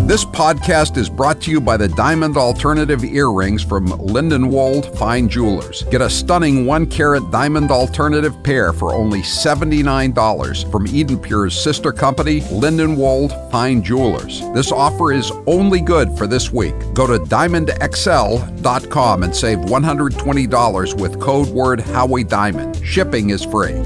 This podcast is brought to you by the Diamond Alternative Earrings from Lindenwold Fine Jewelers. Get a stunning 1-carat Diamond Alternative pair for only $79 from Eden Pure's sister company, Lindenwold Fine Jewelers. This offer is only good for this week. Go to diamondxl.com and save $120 with code word Howie Diamond. Shipping is free.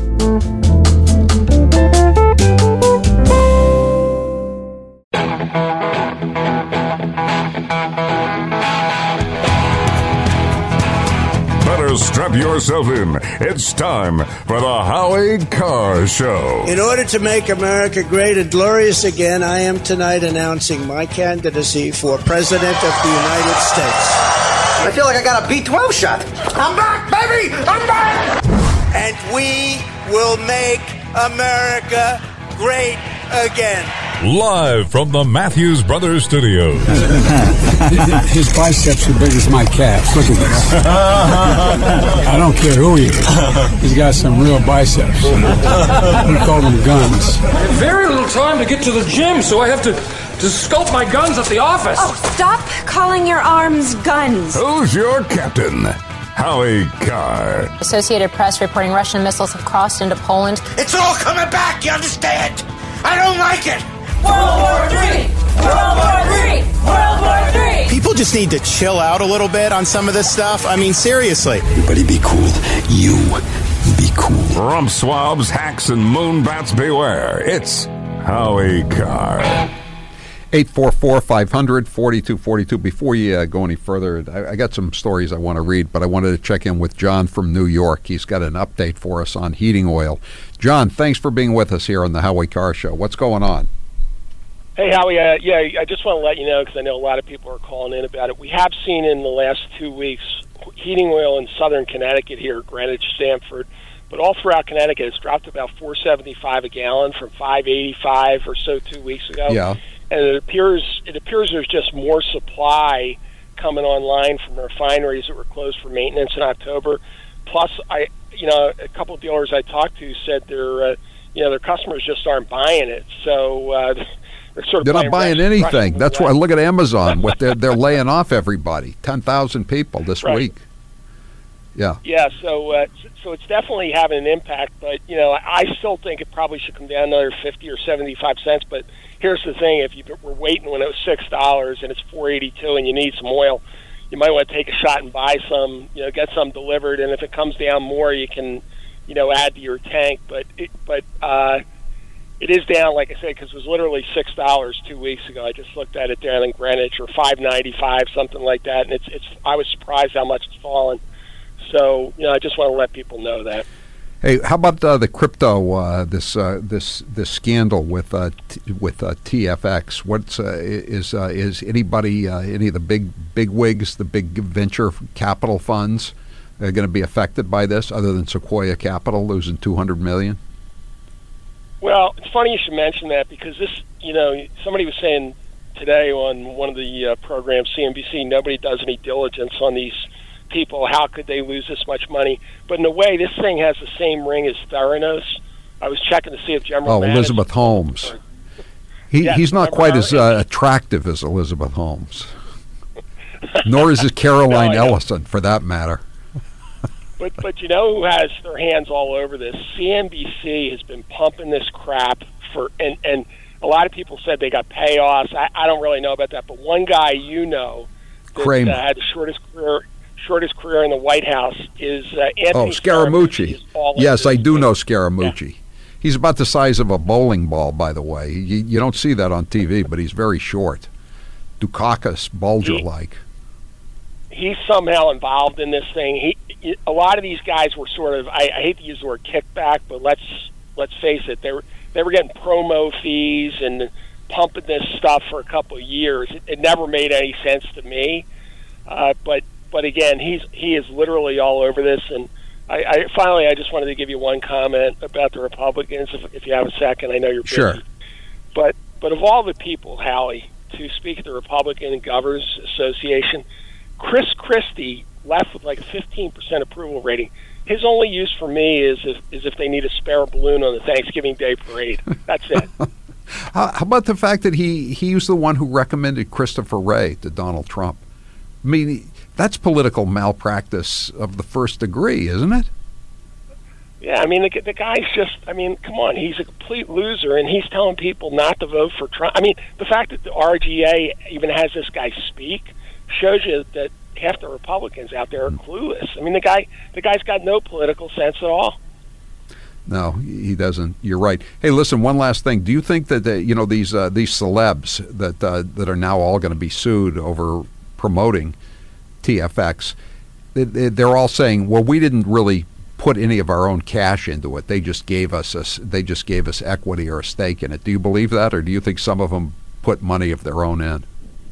Strap yourself in. It's time for the Howie Carr Show. In order to make America great and glorious again, I am tonight announcing my candidacy for President of the United States. I feel like I got a B12 shot. I'm back, baby! I'm back! And we will make America great again. Live from the Matthews Brothers Studios. His biceps are big as my calves. Look at this. I don't care who he is. He's got some real biceps. We call them guns. I have very little time to get to the gym, so I have to sculpt my guns at the office. Oh, stop calling your arms guns. Who's your captain? Howie Carr. Associated Press reporting Russian missiles have crossed into Poland. It's all coming back, you understand? I don't like it. World War III! World War III! World War III! People just need to chill out a little bit on some of this stuff. I mean, seriously. Everybody be cool. You be cool. Rump swabs, hacks, and moonbats beware. It's Howie Carr. 844-500-4242. Before you go any further, I got some stories I want to read, but I wanted to check in with John from New York. He's got an update for us on heating oil. John, thanks for being with us here on the Howie Carr Show. What's going on? Hey, Howie. I just want to let you know, because I know a lot of people are calling in about it. We have seen in the last 2 weeks heating oil in southern Connecticut here, Greenwich, Stamford, but all throughout Connecticut, it's dropped about $4.75 a gallon from $5.85 or so 2 weeks ago. Yeah. And it appears there's just more supply coming online from refineries that were closed for maintenance in October. Plus, a couple of dealers I talked to said their customers just aren't buying it. So they're not buying anything. That's why I look at Amazon. What they're laying off everybody, 10,000 people this week. Yeah. Yeah. So it's definitely having an impact. But I still think it probably should come down another 50 or 75 cents. But here's the thing: if you were waiting when it was $6 and it's $4.82 and you need some oil, you might want to take a shot and buy some. Get some delivered, and if it comes down more, you can, add to your tank. But it is down, like I said, because it was literally $6 2 weeks ago. I just looked at it down in Greenwich, or $5.95, something like that, and it's. I was surprised how much it's fallen. So I just want to let people know that. Hey, how about the crypto? This scandal with TFX. What's is anybody, any of the big wigs, the big venture capital funds, going to be affected by this, other than Sequoia Capital losing $200 million? Well, it's funny you should mention that, because this, somebody was saying today on one of the programs, CNBC, nobody does any diligence on these people. How could they lose this much money? But in a way, this thing has the same ring as Theranos. I was checking to see if General Elizabeth Holmes. He's not quite as attractive as Elizabeth Holmes. Nor is it Caroline Ellison, for that matter. But you know who has their hands all over this? CNBC has been pumping this crap for, and a lot of people said they got payoffs. I don't really know about that, but one guy that had the shortest career in the White House is Anthony Scaramucci. Yes, I do know Scaramucci. Yeah. He's about the size of a bowling ball, by the way. You don't see that on TV, but he's very short. Dukakis, Bulger-like. He's somehow involved in this thing. A lot of these guys were sort of, I hate to use the word kickback, but let's face it, they were getting promo fees and pumping this stuff for a couple of years. It never made any sense to me. But again, he is literally all over this. And I finally just wanted to give you one comment about the Republicans, if you have a second. I know you're busy. Sure. But of all the people, Howie, to speak at the Republican Governors Association, Chris Christie left with like a 15% approval rating. His only use for me is if they need a spare balloon on the Thanksgiving Day parade. That's it. How about the fact that he was the one who recommended Christopher Wray to Donald Trump? I mean, that's political malpractice of the first degree, isn't it? Yeah, I mean, the guy's just, I mean, come on, he's a complete loser, and he's telling people not to vote for Trump. I mean, the fact that the RGA even has this guy speak shows you that half the Republicans out there are clueless. I mean, the guy's got no political sense at all. No, he doesn't. You're right. Hey, listen, one last thing. Do you think that these celebs that are now all going to be sued over promoting TFX, they're all saying, well, we didn't really put any of our own cash into it. They just gave us equity or a stake in it. Do you believe that, or do you think some of them put money of their own in?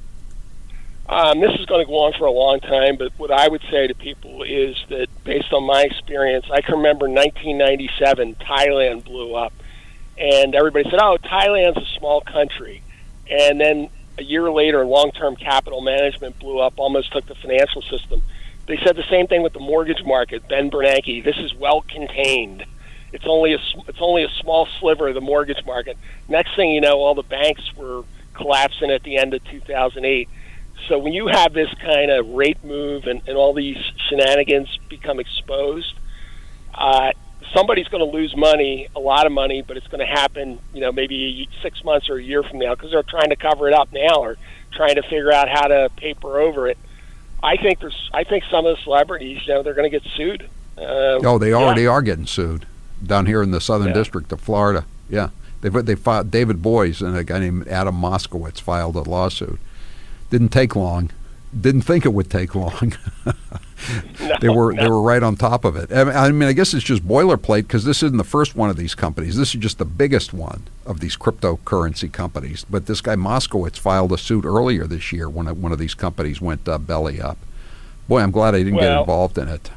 This is going to go on for a long time, but what I would say to people is that based on my experience, I can remember 1997, Thailand blew up, and everybody said, oh, Thailand's a small country. And then a year later, long-term capital management blew up, almost took the financial system. They said the same thing with the mortgage market. Ben Bernanke, this is well contained. It's only a small sliver of the mortgage market. Next thing you know, all the banks were collapsing at the end of 2008. So when you have this kind of rate move and all these shenanigans become exposed, somebody's going to lose money, a lot of money, but it's going to happen, maybe 6 months or a year from now because they're trying to cover it up now or trying to figure out how to paper over it. I think some of the celebrities, they're going to get sued. They already are getting sued down here in the Southern District of Florida. Yeah, they filed. David Boies and a guy named Adam Moskowitz filed a lawsuit. Didn't take long. Didn't think it would take long. They were right on top of it. I mean, I guess it's just boilerplate because this isn't the first one of these companies. This is just the biggest one of these cryptocurrency companies. But this guy Moskowitz filed a suit earlier this year when one of these companies went belly up. Boy, I'm glad I didn't get involved in it.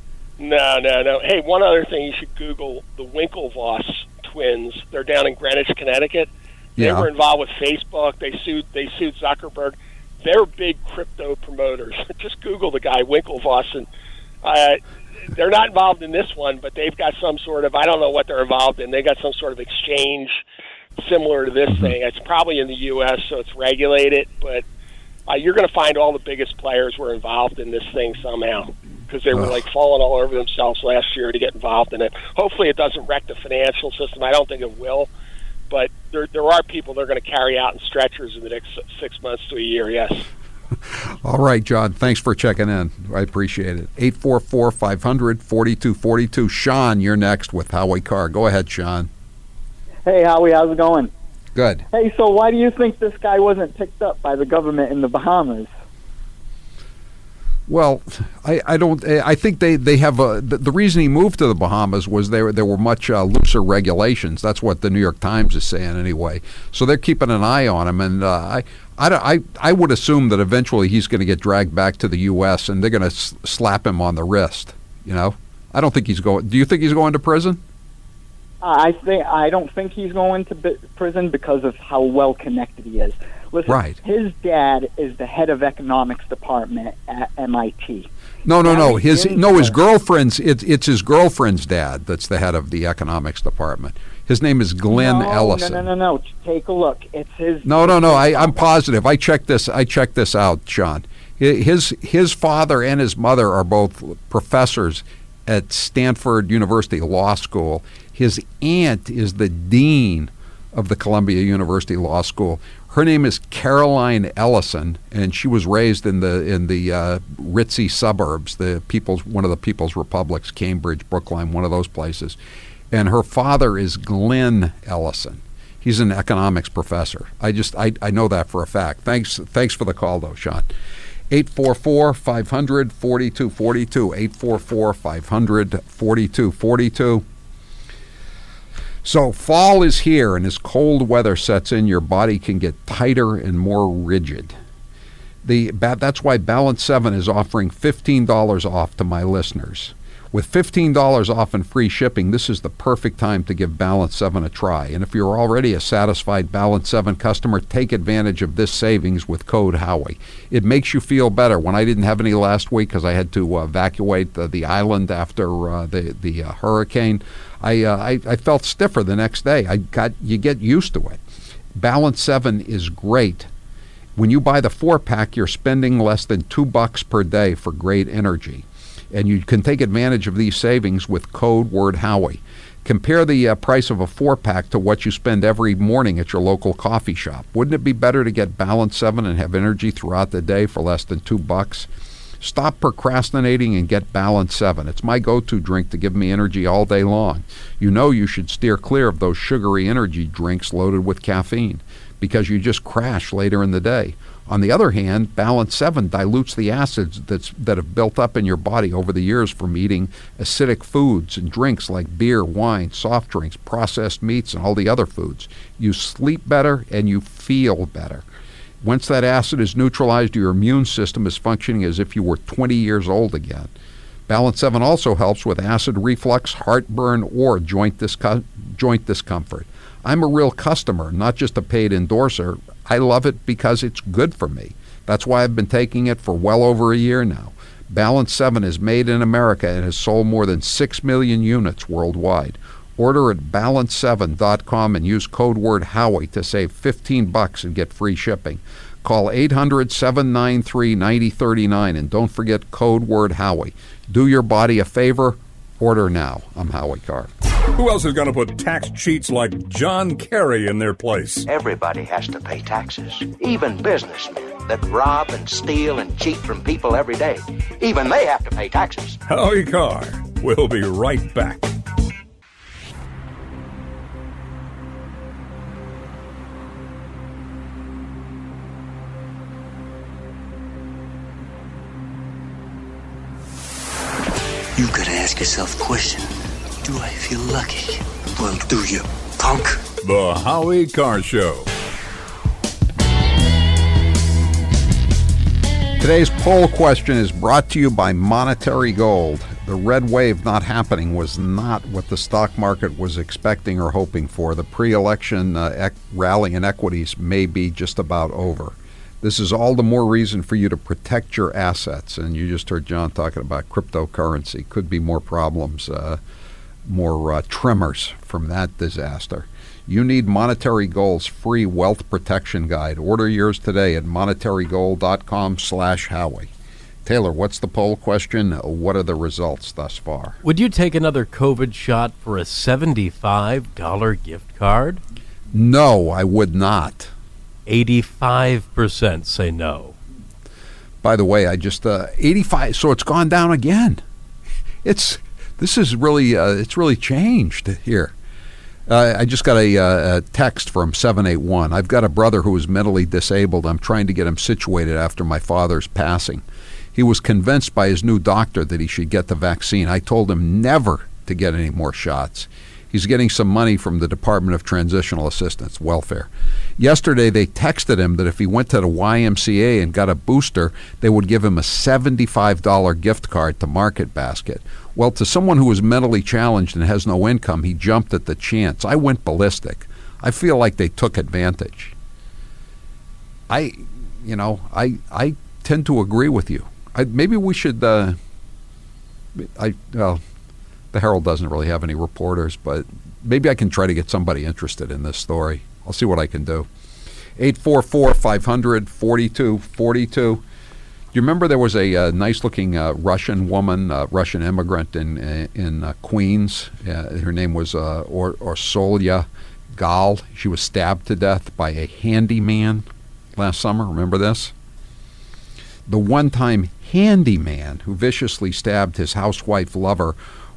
No. Hey, one other thing you should Google: the Winklevoss twins. They're down in Greenwich, Connecticut. They were involved with Facebook. They sued Zuckerberg. They're big crypto promoters. Just Google the guy, Winklevoss, and they're not involved in this one, but they've got some sort of, I don't know what they're involved in. They got some sort of exchange similar to this thing. It's probably in the U.S., so it's regulated, but you're going to find all the biggest players were involved in this thing somehow because they were falling all over themselves last year to get involved in it. Hopefully it doesn't wreck the financial system. I don't think it will. But there are people that are going to carry out in stretchers in the next 6 months to a year, yes. All right, John. Thanks for checking in. I appreciate it. 844-500-4242. Sean, you're next with Howie Carr. Go ahead, Sean. Hey, Howie. How's it going? Good. Hey, so why do you think this guy wasn't picked up by the government in the Bahamas? Well, I don't. I think they have the reason he moved to the Bahamas was there were much looser regulations. That's what the New York Times is saying anyway. So they're keeping an eye on him, and I would assume that eventually he's going to get dragged back to the U.S. and they're going to slap him on the wrist. I don't think he's going. Do you think he's going to prison? I don't think he's going to prison because of how well connected he is. Listen, right. His dad is the head of economics department at MIT. No. His girlfriend's. It's his girlfriend's dad that's the head of the economics department. His name is Glenn Ellison. No. Take a look. It's his. No. I'm positive. I checked this out, Sean. His father and his mother are both professors at Stanford University Law School. His aunt is the dean of the Columbia University Law School. Her name is Caroline Ellison, and she was raised in the ritzy suburbs, one of the People's Republics, Cambridge, Brookline, one of those places. And her father is Glenn Ellison. He's an economics professor. I know that for a fact. Thanks for the call, though, Sean. 844-500-4242. 844-500-4242. So fall is here, and as cold weather sets in, your body can get tighter and more rigid. That's why Balance 7 is offering $15 off to my listeners. With $15 off and free shipping, this is the perfect time to give Balance 7 a try. And if you're already a satisfied Balance 7 customer, take advantage of this savings with code Howie. It makes you feel better. When I didn't have any last week because I had to evacuate the island after the hurricane, I felt stiffer the next day. You get used to it. Balance 7 is great. When you buy the 4-pack, you're spending less than $2 per day for great energy. And you can take advantage of these savings with code word Howie. Compare the price of a 4-pack to what you spend every morning at your local coffee shop. Wouldn't it be better to get Balance 7 and have energy throughout the day for less than $2? Stop procrastinating and get Balance 7. It's my go-to drink to give me energy all day long. You know you should steer clear of those sugary energy drinks loaded with caffeine because you just crash later in the day. On the other hand, Balance 7 dilutes the acids that have built up in your body over the years from eating acidic foods and drinks like beer, wine, soft drinks, processed meats, and all the other foods. You sleep better and you feel better. Once that acid is neutralized, your immune system is functioning as if you were 20 years old again. Balance 7 also helps with acid reflux, heartburn, or joint discomfort. I'm a real customer, not just a paid endorser. I love it because it's good for me. That's why I've been taking it for well over a year now. Balance 7 is made in America and has sold more than 6 million units worldwide. Order at balance7.com and use code word Howie to save $15 and get free shipping. Call 800-793-9039 and don't forget code word Howie. Do your body a favor. Order now. I'm Howie Carr. Who else is going to put tax cheats like John Kerry in their place? Everybody has to pay taxes, even businessmen that rob and steal and cheat from people every day. Even they have to pay taxes. Howie Carr. We'll be right back. You gotta ask yourself a question. Do I feel lucky? Well, do you, punk? The Howie Carr Show. Today's poll question is brought to you by Monetary Gold. The red wave not happening was not what the stock market was expecting or hoping for. The pre-election rally in equities may be just about over. This is all the more reason for you to protect your assets. And you just heard John talking about cryptocurrency. Could be more problems, more tremors from that disaster. You need Monetary Gold's free wealth protection guide. Order yours today at monetarygold.com/Howie. Taylor, what's the poll question? What are the results thus far? Would you take another COVID shot for a $75 gift card? No, I would not. 85% say no. By the way, I just 85. So it's gone down again. It's really changed here. I just got a text from 781. I've got a brother who is mentally disabled. I'm trying to get him situated after my father's passing. He was convinced by his new doctor that he should get the vaccine. I told him never to get any more shots. He's getting some money from the Department of Transitional Assistance, Welfare. Yesterday, they texted him that if he went to the YMCA and got a booster, they would give him a $75 gift card to Market Basket. Well, to someone who is mentally challenged and has no income, he jumped at the chance. I went ballistic. I feel like they took advantage. I tend to agree with you. Maybe we should. The Herald doesn't really have any reporters, but maybe I can try to get somebody interested in this story. I'll see what I can do. 844-500-4242. Do you remember there was a nice-looking Russian woman, Russian immigrant in Queens? Her name was Orsolya Gal. She was stabbed to death by a handyman last summer. Remember this? The one-time handyman who viciously stabbed his housewife lover,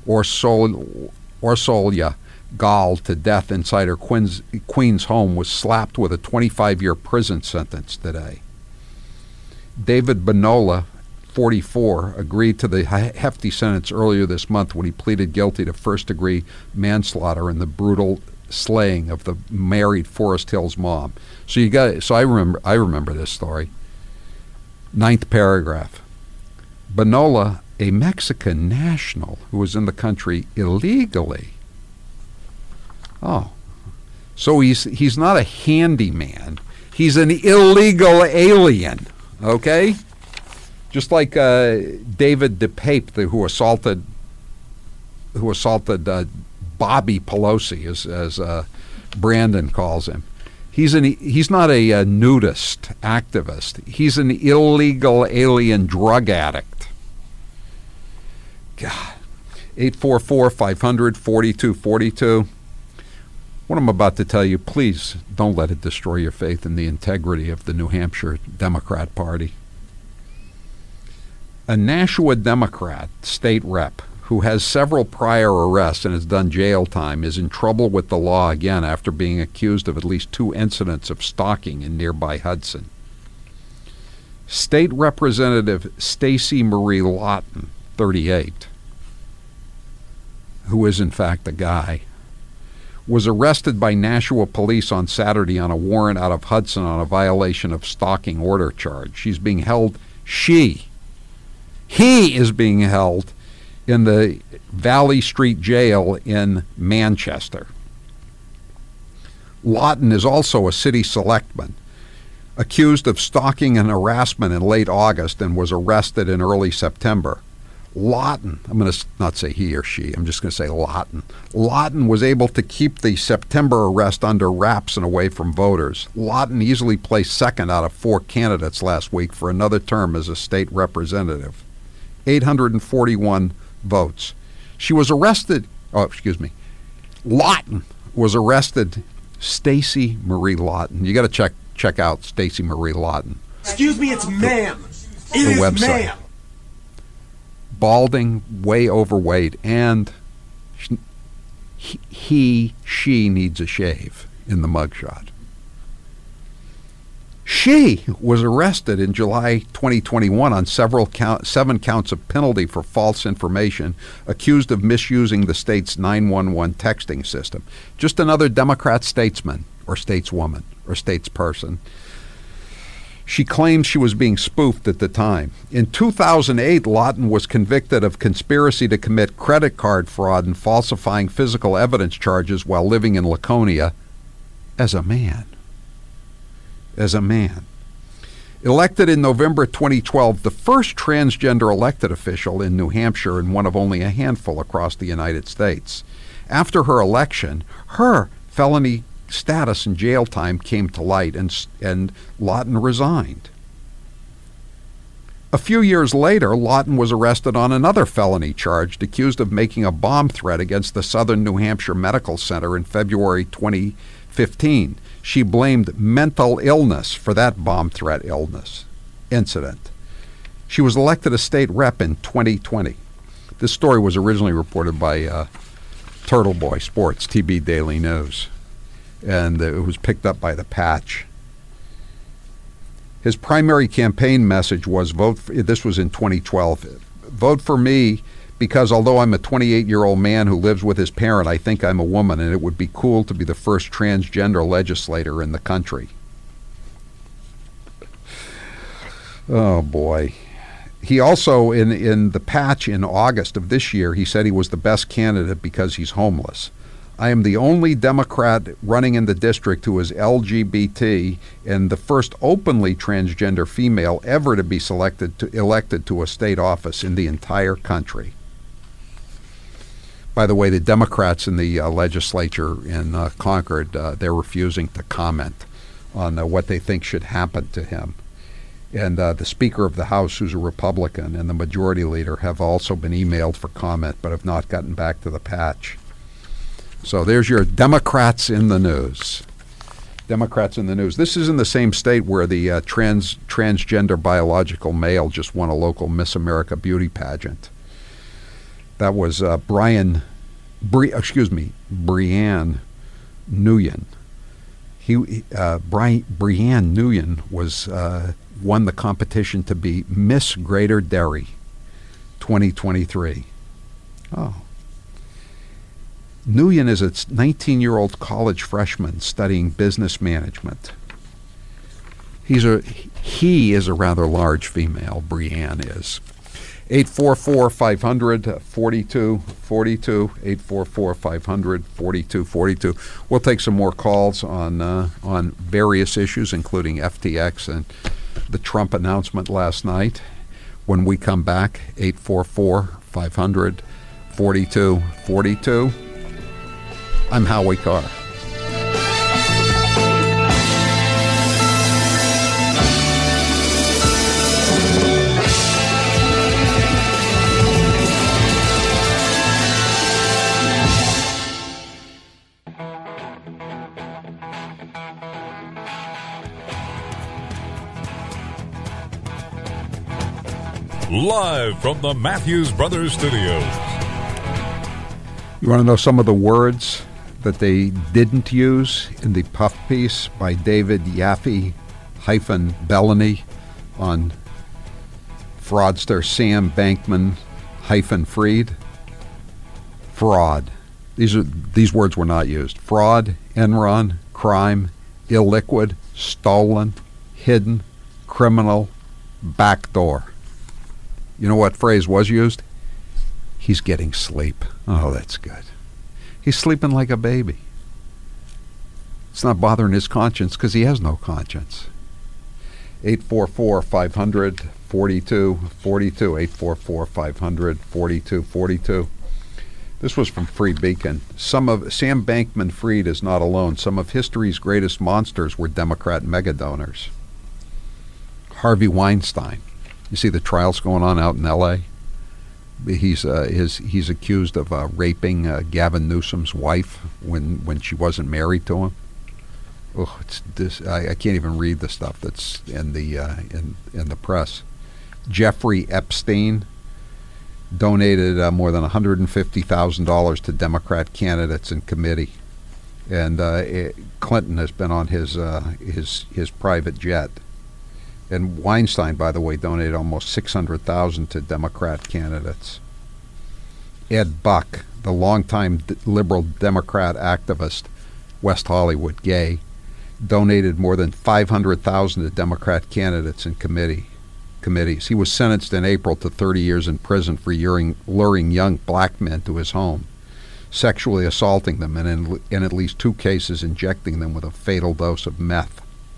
Orsolya Gal, to death inside her Queens home, was slapped with a 25-year prison sentence today. David Bonola, 44, agreed to the hefty sentence earlier this month when he pleaded guilty to first-degree manslaughter in the brutal slaying of the married Forest Hills mom. So I remember this story. 9th paragraph. Bonola, a Mexican national who was in the country illegally. Oh, so he's not a handyman. He's an illegal alien. Okay, just like David DePape, who assaulted Bobby Pelosi, as Brandon calls him. He's not a nudist activist. He's an illegal alien drug addict. God. 844-500-4242. What I'm about to tell you, please don't let it destroy your faith in the integrity of the New Hampshire Democrat Party. A Nashua Democrat state rep who has several prior arrests and has done jail time is in trouble with the law again after being accused of at least 2 incidents of stalking in nearby Hudson. State Representative Stacey Marie Lawton, 38, who is in fact a guy, was arrested by Nashua police on Saturday on a warrant out of Hudson on a violation of stalking order charge. She's being held, he is being held in the Valley Street Jail in Manchester. Lawton is also a city selectman, accused of stalking and harassment in late August and was arrested in early September. Lawton, I'm going to not say he or she, I'm just going to say Lawton. Lawton was able to keep the September arrest under wraps and away from voters. Lawton easily placed second out of 4 candidates last week for another term as a state representative. 841 votes. She was arrested, Lawton was arrested, Stacey Marie Lawton. You got to check out Stacey Marie Lawton. Excuse me, it's ma'am. It is website. Ma'am. Balding, way overweight, and she needs a shave in the mugshot. She was arrested in July 2021 on 7 counts of penalty for false information, accused of misusing the state's 911 texting system. Just another Democrat statesman or stateswoman or statesperson. She claims she was being spoofed at the time. In 2008, Lawton was convicted of conspiracy to commit credit card fraud and falsifying physical evidence charges while living in Laconia as a man. Elected in November 2012, the first transgender elected official in New Hampshire and one of only a handful across the United States. After her election, her felony status and jail time came to light, and Lawton resigned. A few years later, Lawton was arrested on another felony charge, accused of making a bomb threat against the Southern New Hampshire Medical Center in February 2015. She blamed mental illness for that bomb threat incident. She was elected a state rep in 2020. This story was originally reported by Turtle Boy Sports, TB Daily News, and it was picked up by The Patch. His primary campaign message was, this was in 2012, vote for me because although I'm a 28-year-old man who lives with his parent, I think I'm a woman, and it would be cool to be the first transgender legislator in the country. Oh, boy. He also, in The Patch in August of this year, he said he was the best candidate because he's homeless. I am the only Democrat running in the district who is LGBT and the first openly transgender female ever to be elected to a state office in the entire country. By the way, the Democrats in the legislature in Concord, they're refusing to comment on what they think should happen to him. And the Speaker of the House, who's a Republican, and the Majority Leader have also been emailed for comment but have not gotten back to The Patch. So there's your Democrats in the news. Democrats in the news. This is in the same state where the transgender biological male just won a local Miss America beauty pageant. That was Brianne Nguyen. Brianne Nguyen was won the competition to be Miss Greater Derry 2023. Oh. Nguyen is a 19-year-old college freshman studying business management. He is a rather large female, Brianne is. 844-500-4242, 844-500-4242. We'll take some more calls on various issues, including FTX and the Trump announcement last night. When we come back, 844-500-4242. I'm Howie Carr. live from the Matthews Brothers Studios. You want to know some of the words that they didn't use in the puff piece by David Yaffe-Bellany on fraudster Sam Bankman-Fried? Fraud. These words were not used. Fraud, Enron, crime, illiquid, stolen, hidden, criminal, backdoor. You know what phrase was used? He's getting sleep. Oh, that's good. He's sleeping like a baby. It's not bothering his conscience because he has no conscience. 844-500-4242. 844-500-4242. This was from Free Beacon. Sam Bankman-Fried is not alone. Some of history's greatest monsters were Democrat megadonors. Harvey Weinstein. You see the trials going on out in L.A.? He's accused of raping Gavin Newsom's wife when she wasn't married to him. Oh, I can't even read the stuff that's in the press. Jeffrey Epstein donated more than $150,000 to Democrat candidates and committee, and Clinton has been on his private jet. And Weinstein, by the way, donated almost $600,000 to Democrat candidates. Ed Buck, the longtime liberal Democrat activist, West Hollywood, gay, donated more than $500,000 to Democrat candidates and committees. He was sentenced in April to 30 years in prison for luring young black men to his home, sexually assaulting them, and in at least 2 cases injecting them with a fatal dose of meth.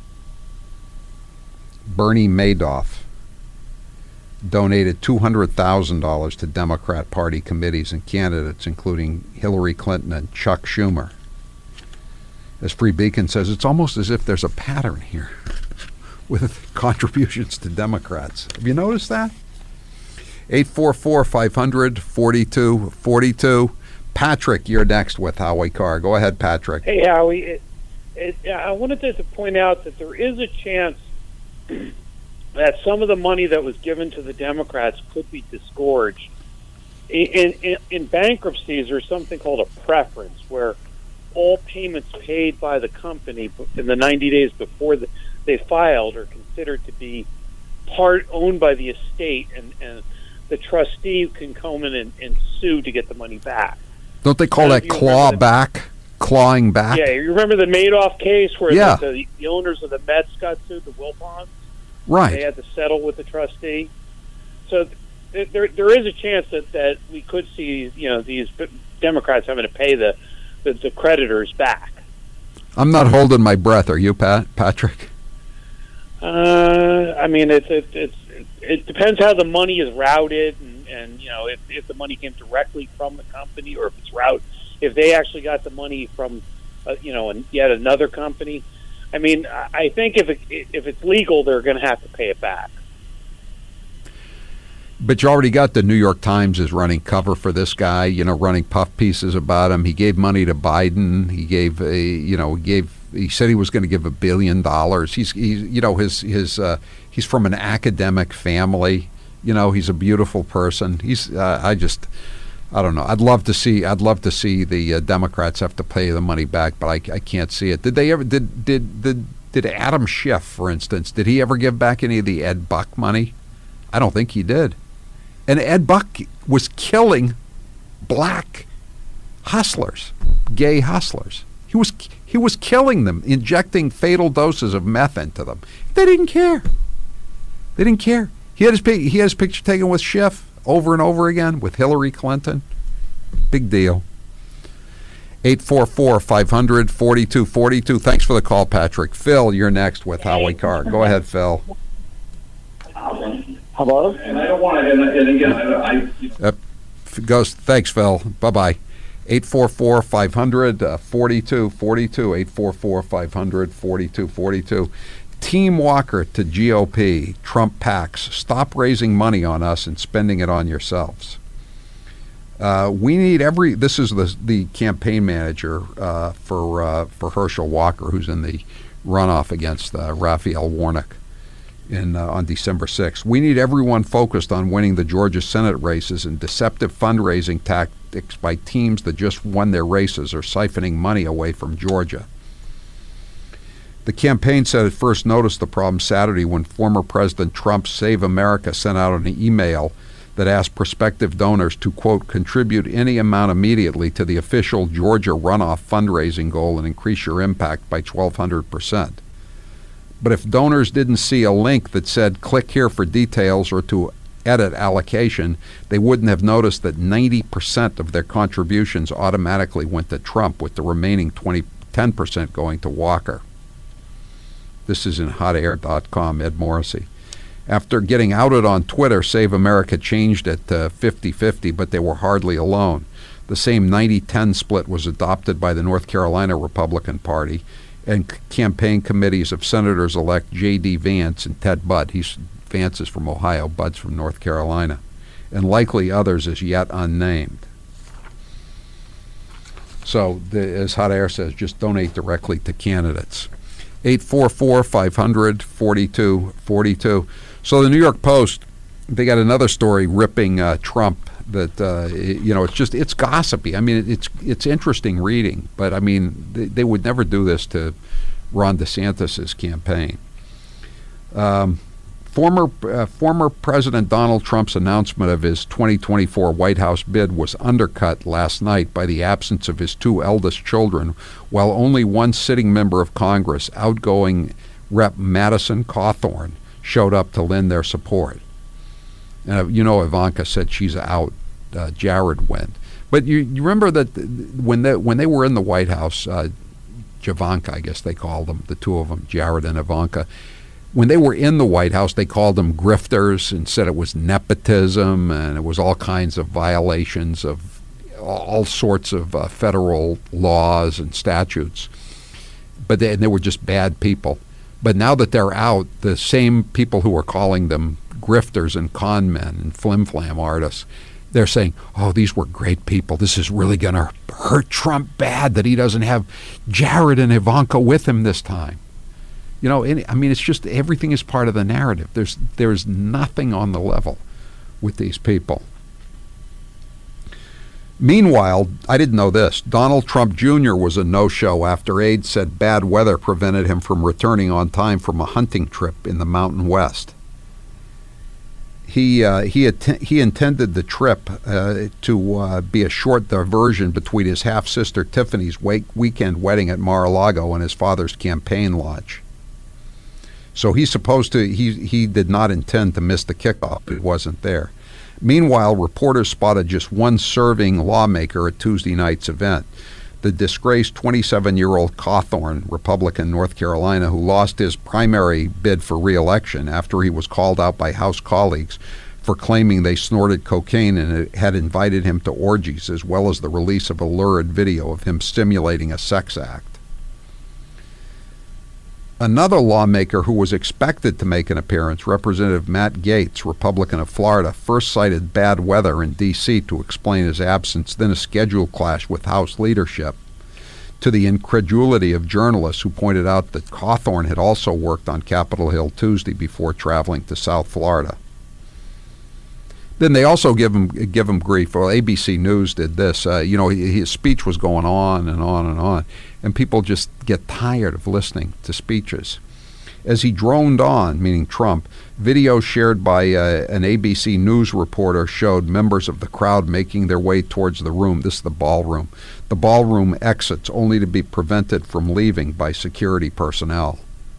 Bernie Madoff donated $200,000 to Democrat Party committees and candidates, including Hillary Clinton and Chuck Schumer. As Free Beacon says, it's almost as if there's a pattern here with contributions to Democrats. Have you noticed that? 844-500-4242. Patrick, you're next with Howie Carr. Go ahead, Patrick. Hey, Howie. I wanted to point out that there is a chance that some of the money that was given to the Democrats could be disgorged. In bankruptcies, there's something called a preference, where all payments paid by the company in the 90 days before they filed are considered to be part owned by the estate, and the trustee can come in and sue to get the money back. Don't they call that clawing back? Yeah, you remember the Madoff case where the owners of the Mets got sued, the Wilpons? Right. They had to settle with the trustee. So there is a chance that we could see these Democrats having to pay the creditors back. I'm not holding my breath. Are you, Patrick? I mean, it depends how the money is routed, and if the money came directly from the company, or if they actually got the money from yet another company. I mean, I think if it's legal, they're going to have to pay it back. But you already got the New York Times is running cover for this guy, running puff pieces about him. He gave money to Biden. He he said he was going to give $1 billion. He's from an academic family. He's a beautiful person. I don't know. I'd love to see the Democrats have to pay the money back, but I can't see it. Did they ever? Did Adam Schiff, for instance, did he ever give back any of the Ed Buck money? I don't think he did. And Ed Buck was killing black hustlers, gay hustlers. He was killing them, injecting fatal doses of meth into them. They didn't care. He had his picture taken with Schiff over and over again with Hillary Clinton. Big deal. 844-500-4242. Thanks for the call, Patrick. Phil, you're next with Howie Carr. Go ahead, Phil. Hello? And I don't want to. Thanks, Phil. Bye-bye. 844-500-4242. 844-500-4242. Team Walker to GOP. Trump PACs. Stop raising money on us and spending it on yourselves. We need this is the campaign manager for Herschel Walker, who's in the runoff against Raphael Warnock. on December 6th. We need everyone focused on winning the Georgia Senate races, and deceptive fundraising tactics by teams that just won their races are siphoning money away from Georgia. The campaign said it first noticed the problem Saturday when former President Trump's Save America sent out an email that asked prospective donors to, quote, contribute any amount immediately to the official Georgia runoff fundraising goal and increase your impact by 1,200%. But if donors didn't see a link that said click here for details or to edit allocation, they wouldn't have noticed that 90% of their contributions automatically went to Trump, with the remaining 10% going to Walker. This is in hotair.com, Ed Morrissey. After getting outed on Twitter, Save America changed it to 50-50, but they were hardly alone. The same 90-10 split was adopted by the North Carolina Republican Party and campaign committees of Senators-elect J.D. Vance and Ted Budd. Vance is from Ohio, Budd's from North Carolina, and likely others as yet unnamed. So, as Hot Air says, just donate directly to candidates. 844-500-4242. So the New York Post, they got another story ripping Trump that, it's gossipy. I mean, it's interesting reading, but I mean, they would never do this to Ron DeSantis' campaign. Former President Donald Trump's announcement of his 2024 White House bid was undercut last night by the absence of his two eldest children, while only one sitting member of Congress, outgoing Rep. Madison Cawthorn, showed up to lend their support. Ivanka said she's out. Jared went. But you remember that when they were in the White House, Javanka, I guess they called them, the two of them, Jared and Ivanka, when they were in the White House, they called them grifters and said it was nepotism and it was all kinds of violations of all sorts of federal laws and statutes. But they were just bad people. But now that they're out, the same people who are calling them grifters and con men and flim-flam artists, they're saying, oh, these were great people. This is really going to hurt Trump bad that he doesn't have Jared and Ivanka with him this time. It's just everything is part of the narrative. There's nothing on the level with these people. Meanwhile, I didn't know this. Donald Trump Jr. was a no-show after aides said bad weather prevented him from returning on time from a hunting trip in the Mountain West. He intended the trip to be a short diversion between his half-sister Tiffany's weekend wedding at Mar-a-Lago and his father's campaign lodge. So he did not intend to miss the kickoff, but he wasn't there. Meanwhile, reporters spotted just one serving lawmaker at Tuesday night's event, the disgraced 27-year-old Cawthorn, Republican, North Carolina, who lost his primary bid for re-election after he was called out by House colleagues for claiming they snorted cocaine and had invited him to orgies, as well as the release of a lurid video of him simulating a sex act. Another lawmaker who was expected to make an appearance, Representative Matt Gaetz, Republican of Florida, first cited bad weather in D.C. to explain his absence, then a schedule clash with House leadership, to the incredulity of journalists who pointed out that Cawthorn had also worked on Capitol Hill Tuesday before traveling to South Florida. Then they also give him grief. Well, ABC News did this. His speech was going on and on and on, and people just get tired of listening to speeches. As he droned on, meaning Trump, video shared by an ABC News reporter showed members of the crowd making their way towards the room. This is the ballroom. The ballroom exits only to be prevented from leaving by security personnel.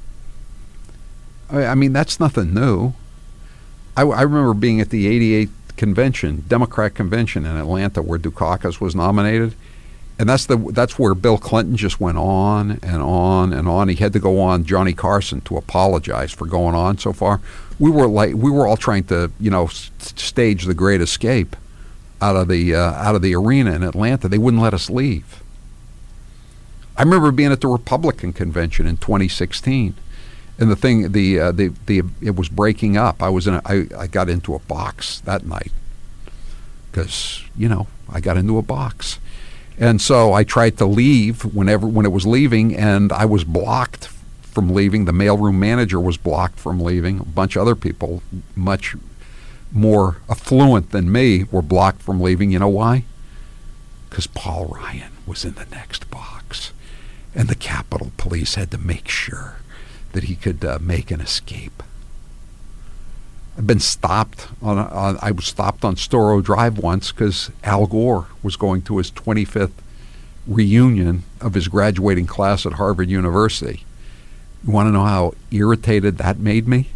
I mean, that's nothing new. I remember being at the 88th Democrat convention in Atlanta, where Dukakis was nominated, and that's where Bill Clinton just went on and on and on. He had to go on Johnny Carson to apologize for going on so far. We were all trying to stage the Great Escape out of the arena in Atlanta. They wouldn't let us leave. I remember being at the Republican convention in 2016. And the thing, it was breaking up. I got into a box that night because I got into a box, and so I tried to leave when it was leaving, and I was blocked from leaving. The mailroom manager was blocked from leaving. A bunch of other people, much more affluent than me, were blocked from leaving. You know why? Because Paul Ryan was in the next box. And the Capitol Police had to make sure that he could make an escape. I've been stopped I was stopped on Storrow Drive once because Al Gore was going to his 25th reunion of his graduating class at Harvard University. You want to know how irritated that made me?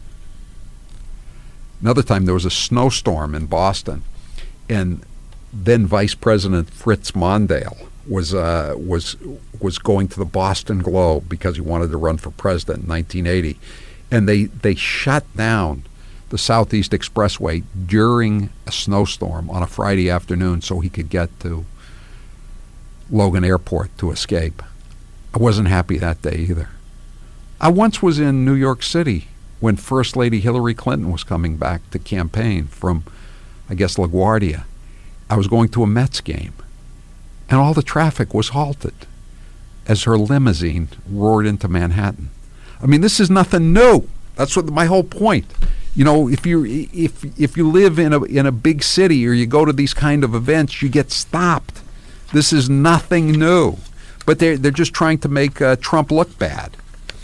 Another time there was a snowstorm in Boston, and then Vice President Fritz Mondale was going to the Boston Globe because he wanted to run for president in 1980, and they shut down the Southeast Expressway during a snowstorm on a Friday afternoon so he could get to Logan Airport to escape. I wasn't happy that day either. I once was in New York City when First Lady Hillary Clinton was coming back to campaign from, I guess, LaGuardia. I was going to a Mets game, and all the traffic was halted as her limousine roared into Manhattan. I mean, this is nothing new. That's what my whole point. You know, if you live in a big city or you go to these kind of events, you get stopped. This is nothing new. But they're just trying to make Trump look bad.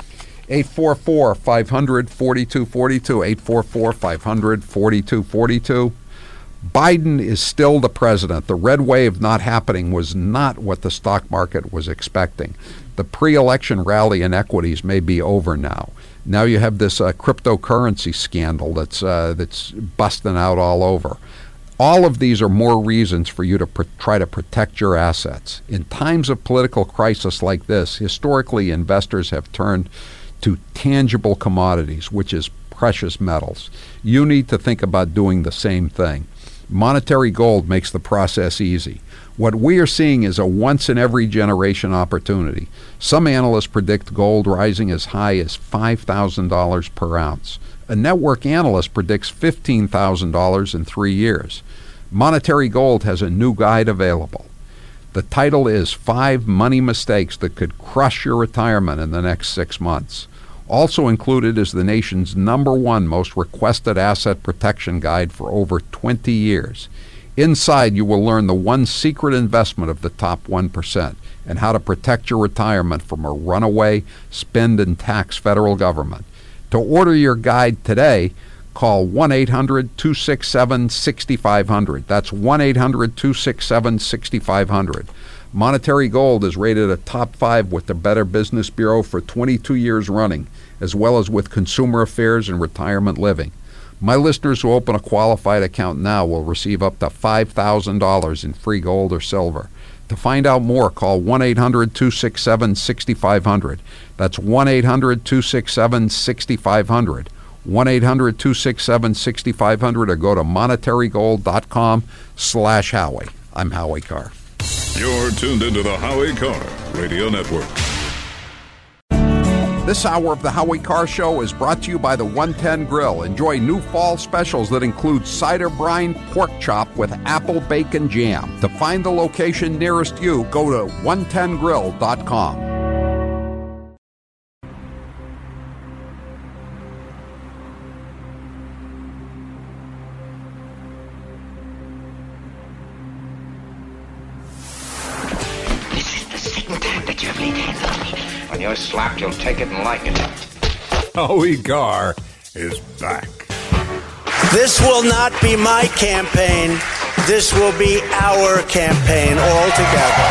844-500-4242, 844-500-4242. Biden is still the president. The red wave not happening was not what the stock market was expecting. The pre-election rally in equities may be over now. Now you have this cryptocurrency scandal that's busting out all over. All of these are more reasons for you to try to protect your assets. In times of political crisis like this, historically investors have turned to tangible commodities, which is precious metals. You need to think about doing the same thing. Monetary gold makes the process easy. What we are seeing is a once-in-every-generation opportunity. Some analysts predict gold rising as high as $5,000 per ounce. A network analyst predicts $15,000 in 3 years. Monetary Gold has a new guide available. The title is 5 Money Mistakes That Could Crush Your Retirement in the Next 6 months. Also included is the nation's #1 most requested asset protection guide for over 20 years. Inside, you will learn the one secret investment of the top 1% and how to protect your retirement from a runaway, spend and tax federal government. To order your guide today, call 1-800-267-6500. That's 1-800-267-6500. Monetary Gold is rated a top 5 with the Better Business Bureau for 22 years running, as well as with Consumer Affairs and Retirement Living. My listeners who open a qualified account now will receive up to $5,000 in free gold or silver. To find out more, call 1-800-267-6500. That's 1-800-267-6500. 1-800-267-6500 or go to monetarygold.com/Howie. I'm Howie Carr. You're tuned into the Howie Carr Radio Network. This hour of the Howie Carr Show is brought to you by the 110 Grill. Enjoy new fall specials that include cider brine pork chop with apple bacon jam. To find the location nearest you, go to 110grill.com. When you're slapped, you'll take it and like it. Howie Carr is back. This will not be my campaign. This will be our campaign all together.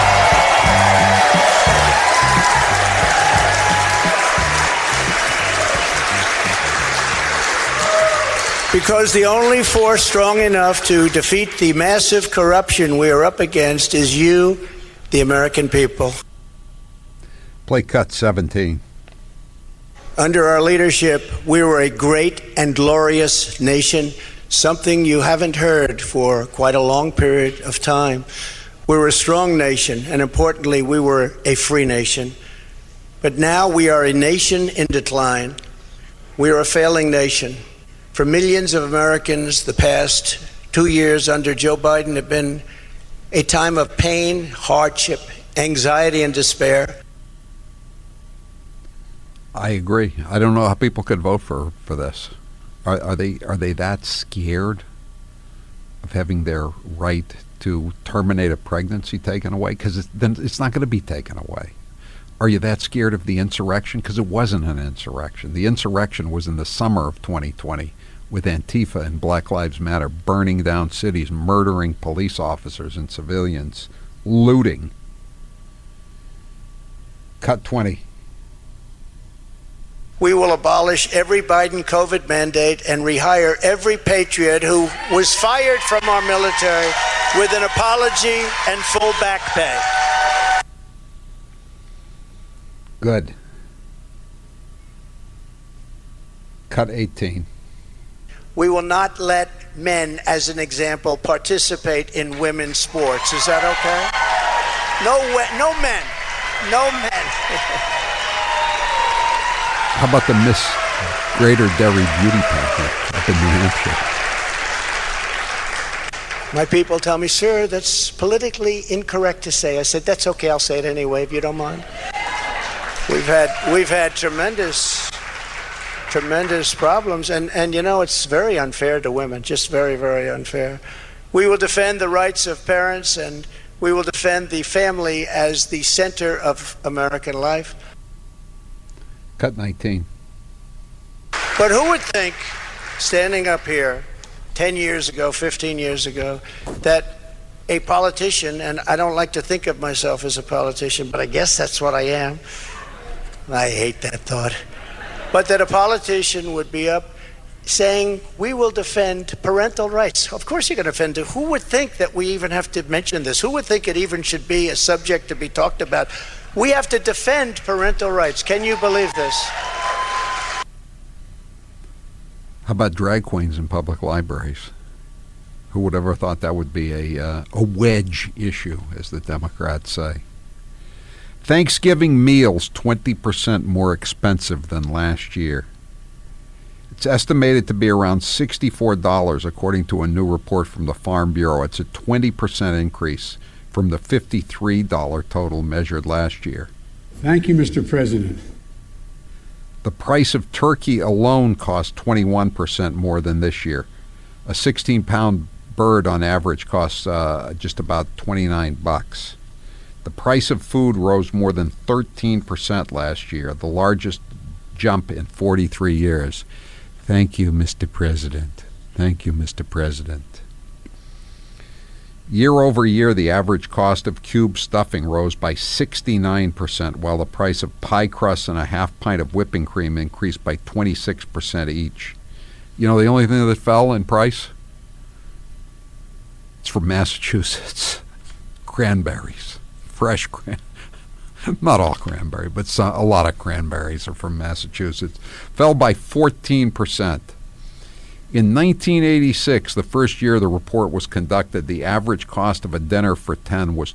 Because the only force strong enough to defeat the massive corruption we are up against is you, the American people. Play cut 17. Under our leadership, we were a great and glorious nation, something you haven't heard for quite a long period of time. We were a strong nation, and importantly, we were a free nation. But now we are a nation in decline. We are a failing nation. For millions of Americans, the past 2 years under Joe Biden have been a time of pain, hardship, anxiety, and despair. I agree. I don't know how people could vote for this. Are they that scared of having their right to terminate a pregnancy taken away? Because then it's not going to be taken away. Are you that scared of the insurrection? Because it wasn't an insurrection. The insurrection was in the summer of 2020 with Antifa and Black Lives Matter burning down cities, murdering police officers and civilians, looting. Cut 20. We will abolish every Biden COVID mandate and rehire every patriot who was fired from our military with an apology and full back pay. Good. Cut 18. We will not let men, as an example, participate in women's sports. Is that okay? No men. No men. How about the Miss Greater Derry Beauty Pageant up in New Hampshire? My people tell me, sir, that's politically incorrect to say. I said, that's okay, I'll say it anyway, if you don't mind. We've had tremendous problems, and you know, it's very unfair to women, just very, very unfair. We will defend the rights of parents, and we will defend the family as the center of American life. Cut 19. But who would think, standing up here 10 years ago, 15 years ago, that a politician, and I don't like to think of myself as a politician, but I guess that's what I am. I hate that thought. But that a politician would be up saying, we will defend parental rights. Of course you're going to defend it. Who would think that we even have to mention this? Who would think it even should be a subject to be talked about? We have to defend parental rights. Can you believe this? How about drag queens in public libraries? Who would ever thought that would be a wedge issue, as the Democrats say? Thanksgiving meals 20% more expensive than last year. It's estimated to be around $64, according to a new report from the Farm Bureau. It's a 20% increase from the $53 total measured last year. Thank you, Mr. President. The price of turkey alone cost 21% more than this year. A 16-pound bird on average costs just about $29. The price of food rose more than 13% last year, the largest jump in 43 years. Thank you, Mr. President. Thank you, Mr. President. Year over year, the average cost of cube stuffing rose by 69%, while the price of pie crust and a half pint of whipping cream increased by 26% each. You know, the only thing that fell in price? It's from Massachusetts. Cranberries. Fresh cranberries. Not all cranberry, but a lot of cranberries are from Massachusetts. Fell by 14%. In 1986, the first year the report was conducted, the average cost of a dinner for 10 was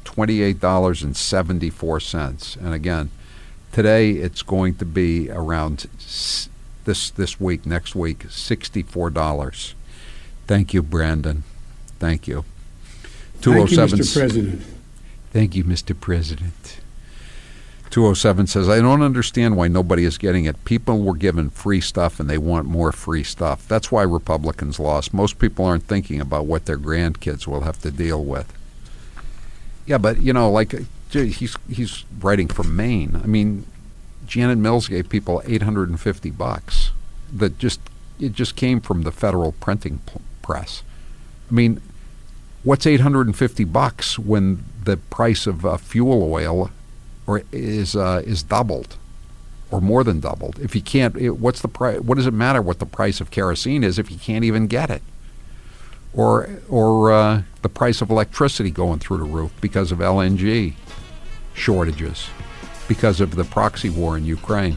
$28.74. And again, today it's going to be around this week, next week, $64. Thank you, Brandon. Thank you. 207. Thank you, Mr. President. Thank you, Mr. President. 207 says, I don't understand why nobody is getting it. People were given free stuff and they want more free stuff. That's why Republicans lost. Most people aren't thinking about what their grandkids will have to deal with. Yeah, but, you know, like, he's writing from Maine. I mean, Janet Mills gave people $850 that just came from the federal printing press. I mean, what's $850 when the price of fuel oil is doubled, or more than doubled? If you can't, what's the price? What does it matter what the price of kerosene is if you can't even get it? Or the price of electricity going through the roof because of LNG shortages, because of the proxy war in Ukraine.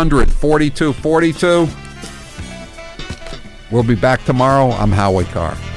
844-500-4242. We'll be back tomorrow. I'm Howie Carr.